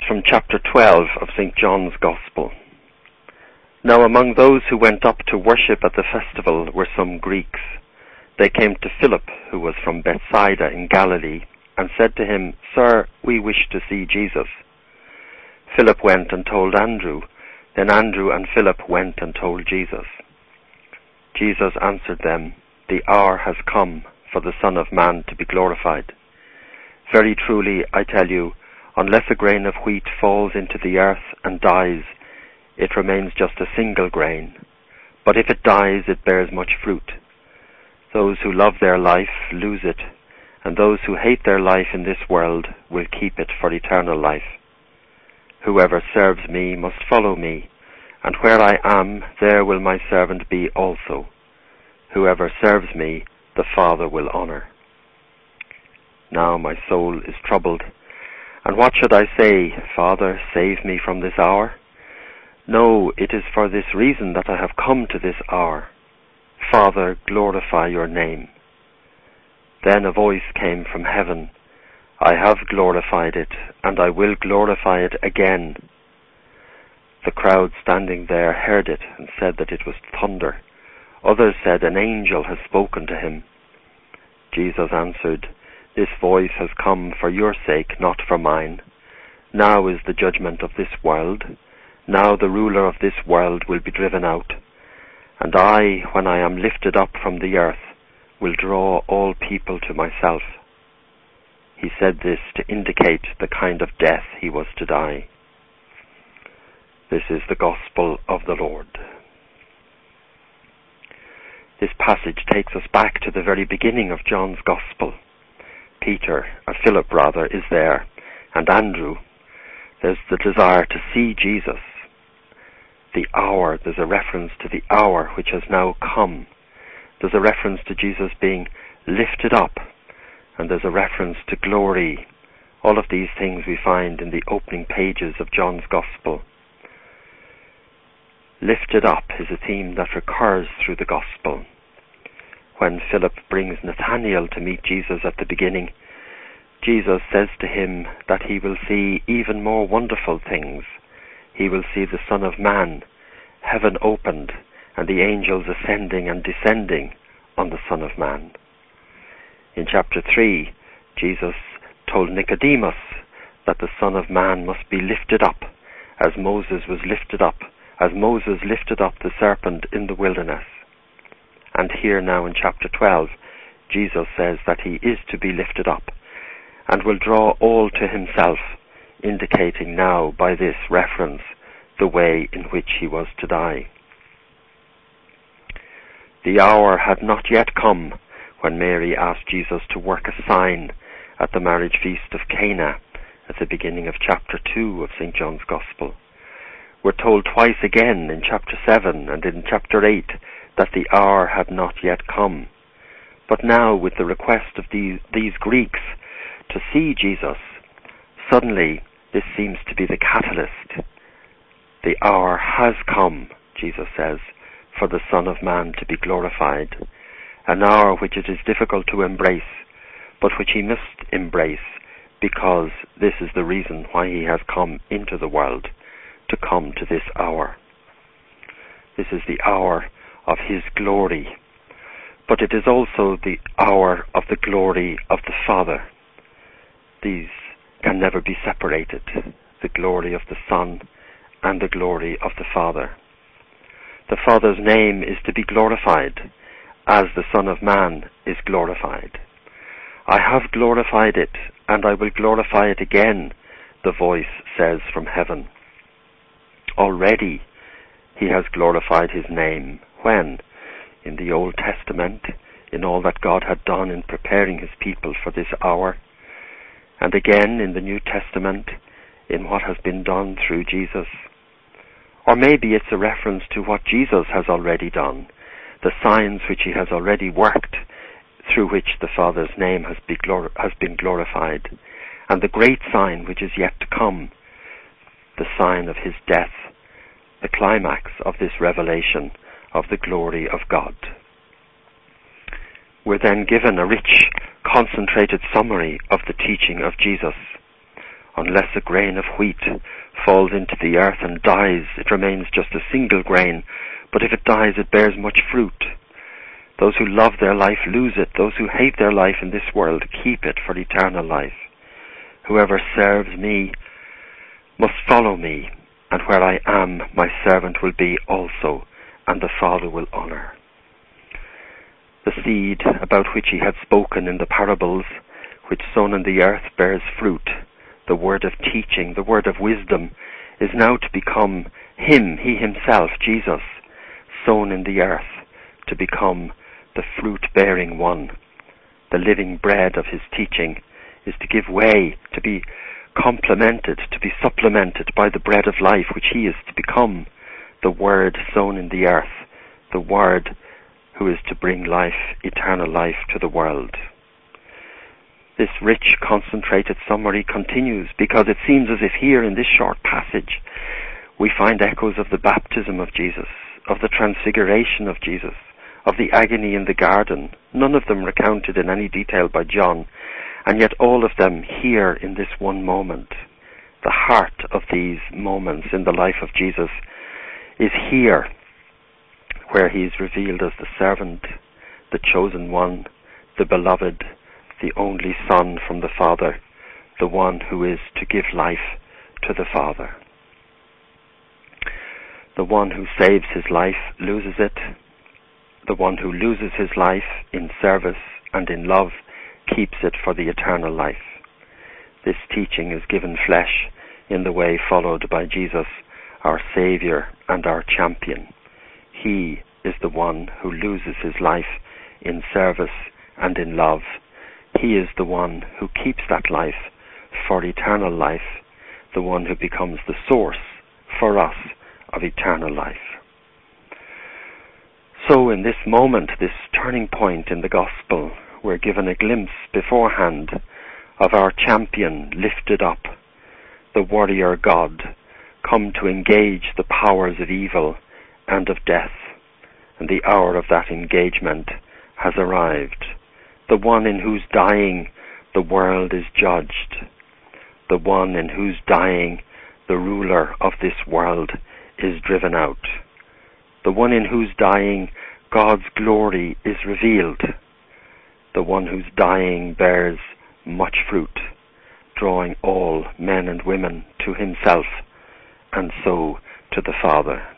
From chapter 12 of St. John's Gospel. Now among those who went up to worship at the festival were some Greeks. They came to Philip, who was from Bethsaida in Galilee, and said to him, "Sir, we wish to see Jesus." Philip went and told Andrew. Then Andrew and Philip went and told Jesus. Jesus answered them, "The hour has come for the Son of Man to be glorified. Very truly, I tell you, unless a grain of wheat falls into the earth and dies, it remains just a single grain. But if it dies, it bears much fruit. Those who love their life lose it, and those who hate their life in this world will keep it for eternal life. Whoever serves me must follow me, and where I am, there will my servant be also. Whoever serves me, the Father will honor. Now my soul is troubled. And what should I say? Father, save me from this hour? No, it is for this reason that I have come to this hour. Father, glorify your name." Then a voice came from heaven, "I have glorified it, and I will glorify it again." The crowd standing there heard it and said that it was thunder. Others said, "An angel has spoken to him." Jesus answered, "This voice has come for your sake, not for mine. Now is the judgment of this world. Now the ruler of this world will be driven out. And I, when I am lifted up from the earth, will draw all people to myself." He said this to indicate the kind of death he was to die. This is the Gospel of the Lord. This passage takes us back to the very beginning of John's Gospel. Philip is there, and Andrew. There's the desire to see Jesus. The hour, there's a reference to the hour which has now come. There's a reference to Jesus being lifted up, and there's a reference to glory. All of these things we find in the opening pages of John's Gospel. Lifted up is a theme that recurs through the Gospel. When Philip brings Nathanael to meet Jesus at the beginning, Jesus says to him that he will see even more wonderful things. He will see the Son of Man, heaven opened, and the angels ascending and descending on the Son of Man. In chapter 3, Jesus told Nicodemus that the Son of Man must be lifted up, as Moses lifted up the serpent in the wilderness. And here now in chapter 12, Jesus says that he is to be lifted up and will draw all to himself, indicating now by this reference the way in which he was to die. The hour had not yet come when Mary asked Jesus to work a sign at the marriage feast of Cana at the beginning of chapter 2 of St. John's Gospel. We're told twice again in chapter 7 and in chapter 8 that the hour had not yet come. But now, with the request of these Greeks to see Jesus, suddenly this seems to be the catalyst. The hour has come, Jesus says, for the Son of Man to be glorified, an hour which it is difficult to embrace, but which he must embrace, because this is the reason why he has come into the world, to come to this hour. This is the hour of his glory, but it is also the hour of the glory of the Father. These can never be separated, the glory of the Son and the glory of the Father. The Father's name is to be glorified, as the Son of Man is glorified. I have glorified it, and I will glorify it again, the voice says from heaven. Already he has glorified his name. When? In the Old Testament, in all that God had done in preparing his people for this hour, and again in the New Testament, in what has been done through Jesus. Or maybe it's a reference to what Jesus has already done, the signs which he has already worked, through which the Father's name has been glorified, and the great sign which is yet to come, the sign of his death, the climax of this revelation of the glory of God. We're then given a rich, concentrated summary of the teaching of Jesus. Unless a grain of wheat falls into the earth and dies, it remains just a single grain, but if it dies, it bears much fruit. Those who love their life lose it. Those who hate their life in this world keep it for eternal life. Whoever serves me must follow me, and where I am, my servant will be also, and the Father will honor. The seed about which he had spoken in the parables, which sown in the earth bears fruit, the word of teaching, the word of wisdom, is now to become him, he himself, Jesus, sown in the earth, to become the fruit-bearing one. The living bread of his teaching is to give way, to be complemented, to be supplemented by the bread of life, which he is to become, the word sown in the earth, the word who is to bring life, eternal life, to the world. This rich, concentrated summary continues because it seems as if here in this short passage we find echoes of the baptism of Jesus, of the transfiguration of Jesus, of the agony in the garden, none of them recounted in any detail by John, and yet all of them here in this one moment. The heart of these moments in the life of Jesus is here, where he is revealed as the servant, the chosen one, the beloved, the only Son from the Father, the one who is to give life to the Father. The one who saves his life loses it. The one who loses his life in service and in love keeps it for the eternal life. This teaching is given flesh in the way followed by Jesus, our Saviour and our champion. He is the one who loses his life in service and in love. He is the one who keeps that life for eternal life, the one who becomes the source for us of eternal life. So in this moment, this turning point in the Gospel, we're given a glimpse beforehand of our champion lifted up, the warrior God, come to engage the powers of evil and of death, and the hour of that engagement has arrived. The one in whose dying the world is judged, the one in whose dying the ruler of this world is driven out, the one in whose dying God's glory is revealed, the one whose dying bears much fruit, drawing all men and women to himself, and so to the Father.